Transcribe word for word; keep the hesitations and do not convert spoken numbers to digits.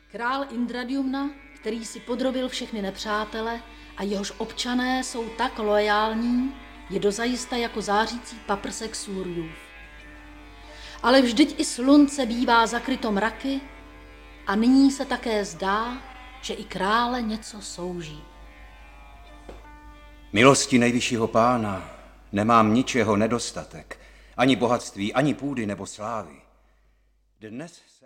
Král Indradyumna, který si podrobil všechny nepřátele a jehož občané jsou tak loajální, je dozajista jako zářící paprsek Súryův. Ale vždyť i slunce bývá zakryto mraky a nyní se také zdá, že i krále něco souží. Milosti nejvyššího pána, nemám ničeho nedostatek, ani bohatství, ani půdy nebo slávy. Dnes